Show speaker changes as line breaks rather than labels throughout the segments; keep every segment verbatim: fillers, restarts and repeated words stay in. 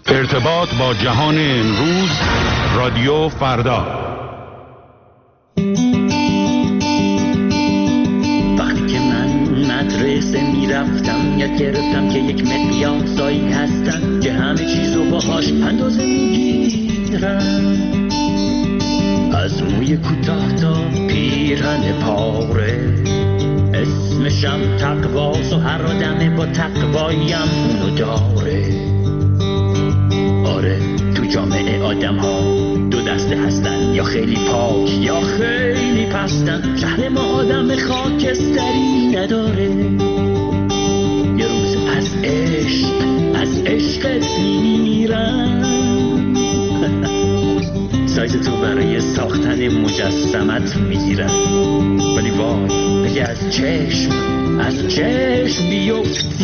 ارتباط با جهان امروز، رادیو فردا.
وقتی که من مدرسه میرفتم یاد گرفتم که یک مقیاسایی هستن که همه چیزو باهاش اندازه میگیرن، از موی کوتاه تا پیرهن پاره. اسمشم تقواست و هر آدمه با تقواییم اونو داره. آره تو جامعه آدم ها دو دسته هستن، یا خیلی پاک یا خیلی پستن. شهر ما آدم خاکستری نداره. یه روز از عشق از عشقت میمیرن. سایز تو برای ساختن مجسمت میگیرن، ولی وای اگه از چشم از چشم بیفتی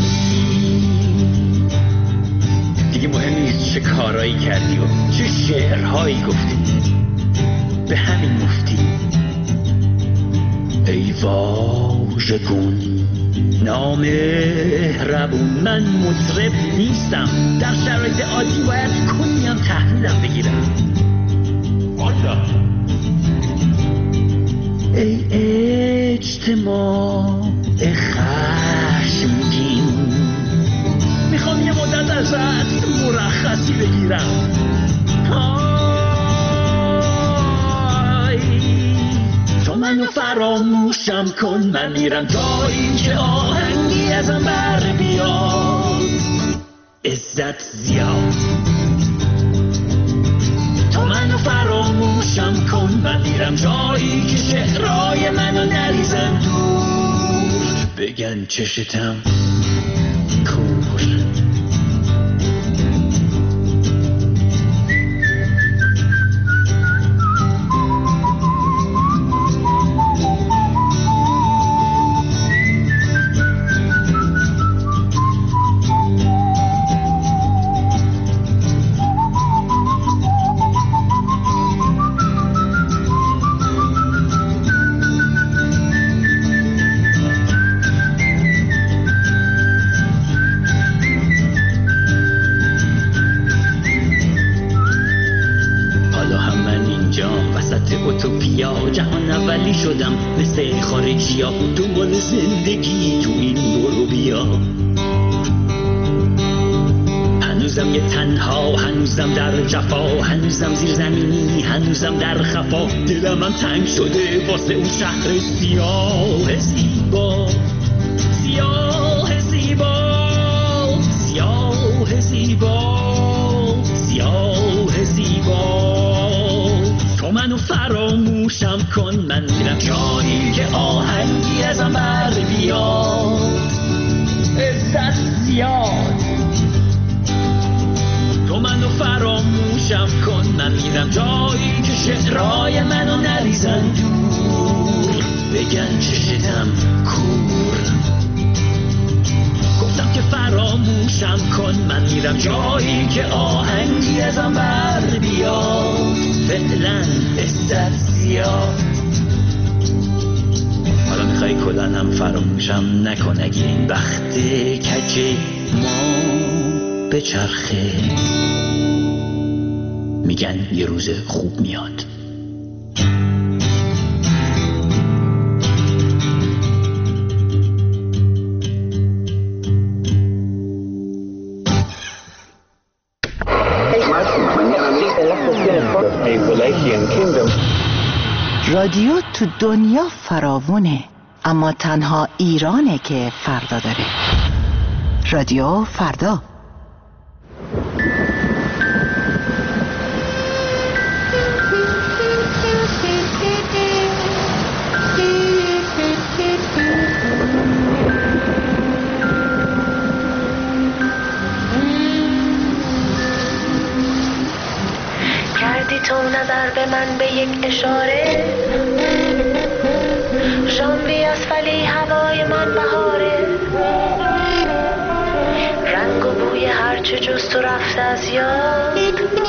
دیگه مهم نیست چه کارایی کردی و چه شعرهایی گفتی، به همین مفتی. ای واژگون نامهربون، من مطرب نیستم، در شرایط عادی باید کنیم تحویلم بگیرم. والا ای اجتماع خشمگین، میخوام یه مدت ازت مرخصی بگیرم. آی تو منو فراموشم کن، من میرم جایی که آهنگی ازم بر بیاد. عزت زیاد تو منو فراموشم کن، من میرم جایی که شعرهای منو نریزن دور. بگن چشتم کور. جهان اولی شدم مثل خارجی ها، دنبال زندگی تو این برو بیا. هنوزم یه تنها، هنوزم در جفا، هنوزم زیر زمینی، هنوزم در خفا. دلم هم تنگ شده واسه اون شهر سیاه زیبا، سیاه زیبا، سیاه زیبا، سیاه زیبا. تو منو فراموشم کن، من میرم جایی که آهنگی ازم بر بیاد. عزت زیاد تو منو فراموشم کن، من میرم جایی که شعرهای منو نریزن دور. بگن چشتم کور. گفتم که فراموشم کن، من میرم جایی که آهنگی ازم بر بیاد. فعلا عزت زیاد. حالا میخوای کلن هم فراموشم نکن، اگه این وقت کجه ما به چرخه. میگن یه روز خوب میاد.
رادیو تو دنیا فراوونه، اما تنها ایرانه که فردا داره. رادیو فردا.
کردی تو نظر به من به یک اشاره، ژانویه ولی هوای من بهاره. رنگ و بوی هرچه جز تو رفته از یاد،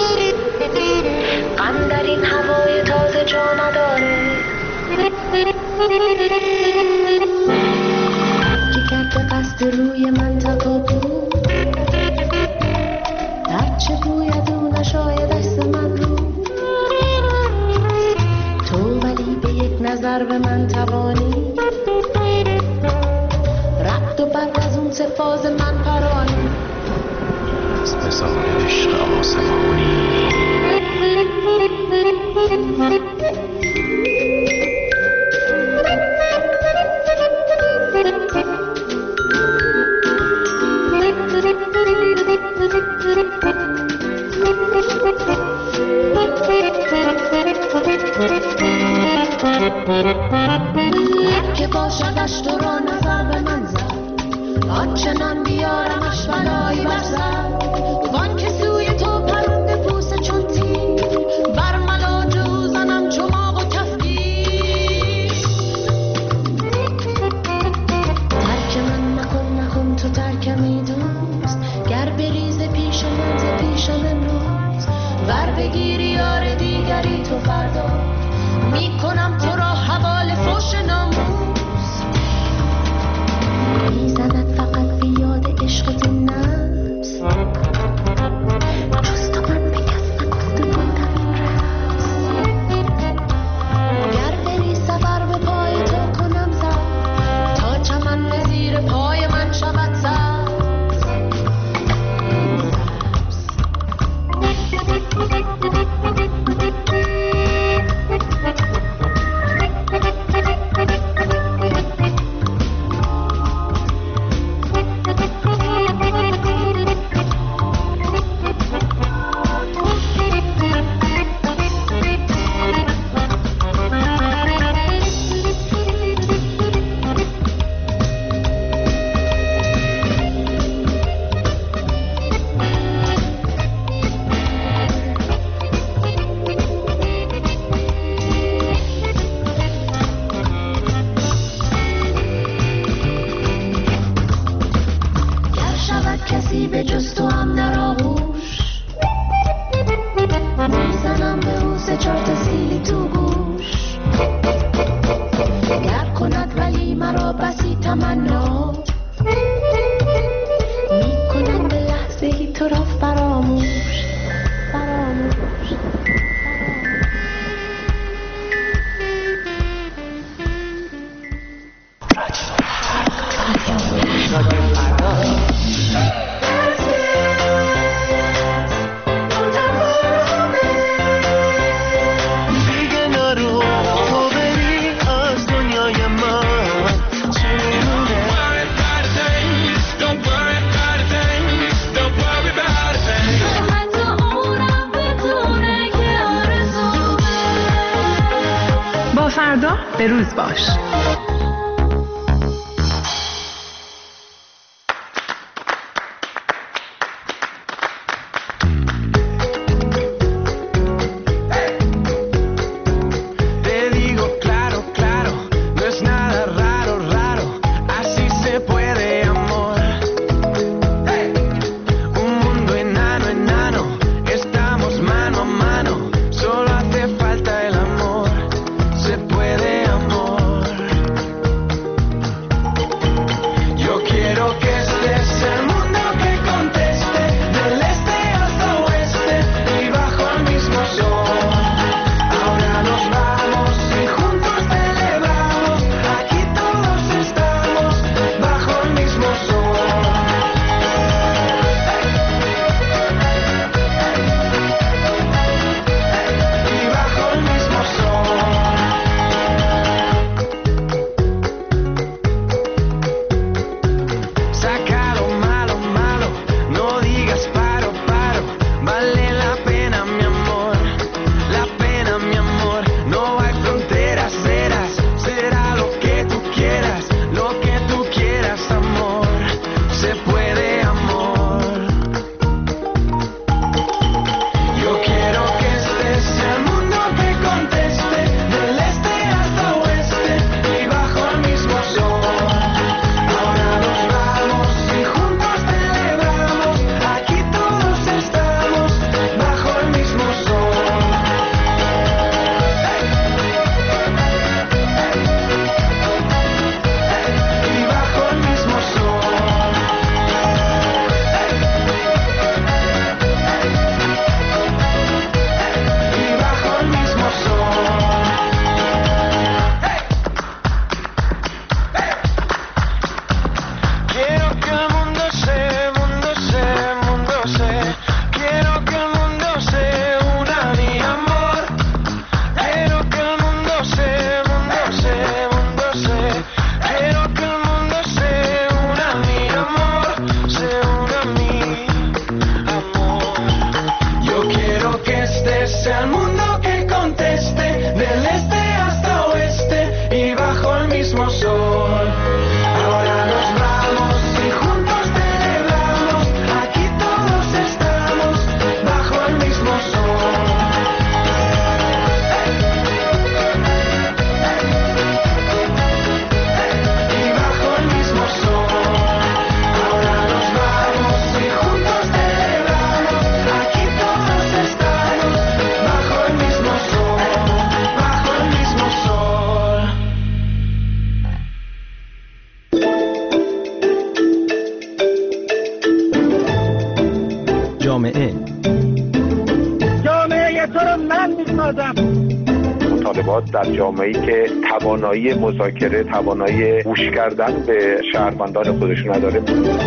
غم در این هوای تازه جا نداره. که کرده قصد روی من تکابو، هرچه بود توانی رقت و برق از اون سفاز من پرانی
از بزار عشق آسمانی
که باشدش تو را نظر به من زد آنچنان بیارمش بلایی بر سر وان که سوی تو پرنده پوسه چون تیر بر ملاج او زنم چماق و کفگیر ترک من نکن نکن تو ترکمی دوست گر بریز پیش من ز پیشم امروز ور بگیری یار دیگری تو فردا میکنم تو را حوال فوش ناموس میزند فقط به یاد عشقت این نفس جز تو من به کس نگفته بودم این رمز گر بری سفر به پای تو کنم زد تا چمن به زیر پای من شود سبز کسی به جز تو هم در آغوش میزنم به او سه چار تا سیلی تو گوش گر کند ولی مرا بسی تمنا میکنم به لحظه ای تو را فراموش فراموش
فردا به روز باش. جامعه
جامعه تو رو من میسازم.
مطالبات در جامعه‌ای که توانایی مذاکره، توانایی گوش کردن به شهروندان خودش نداره.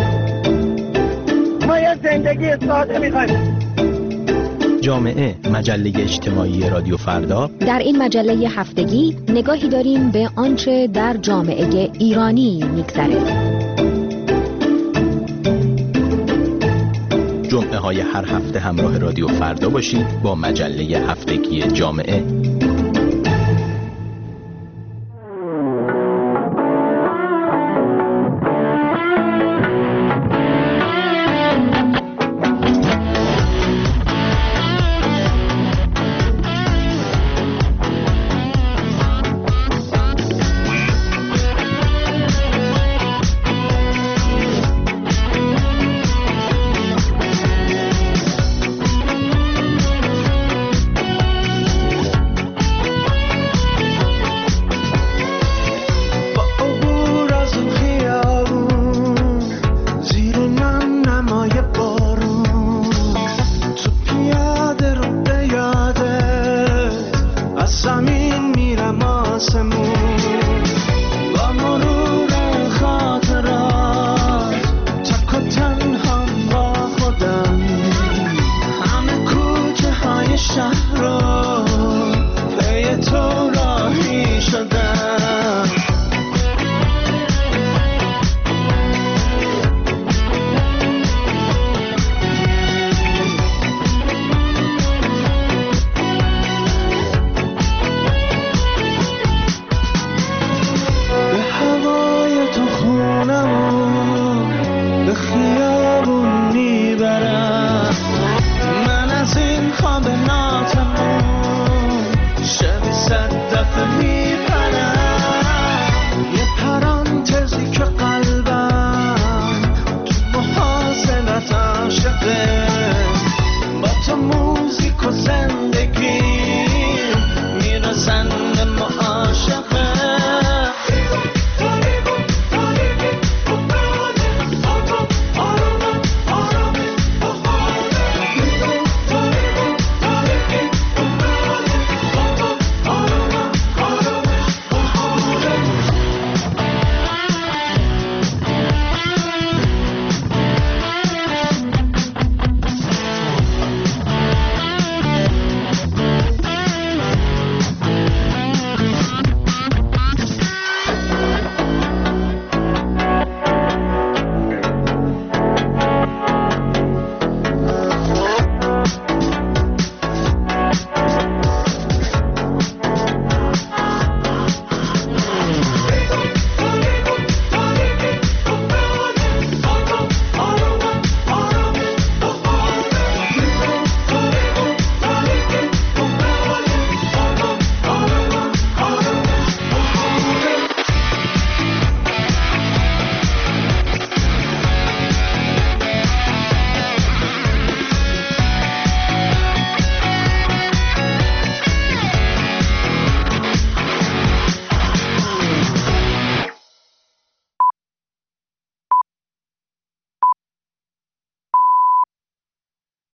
ما یه زندگی ساده می‌خوایم.
جامعه، مجله اجتماعی رادیو فردا.
در این مجله هفتگی نگاهی داریم به آنچه در جامعه ایرانی می‌گذره.
جمعه های هر هفته همراه رادیو فردا باشید با مجله هفتگی جامعه.